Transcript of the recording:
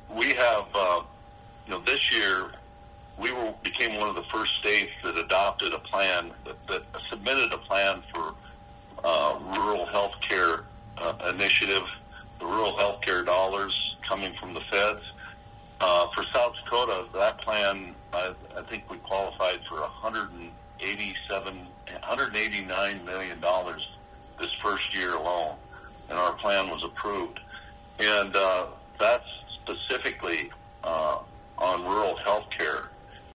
we have, this year became one of the first states that adopted a plan, that submitted a plan for rural health care initiative, the rural health care dollars coming from the feds. For South Dakota, that plan, I think we qualified for $189 million this first year alone, and our plan was approved. And that's specifically on rural health care.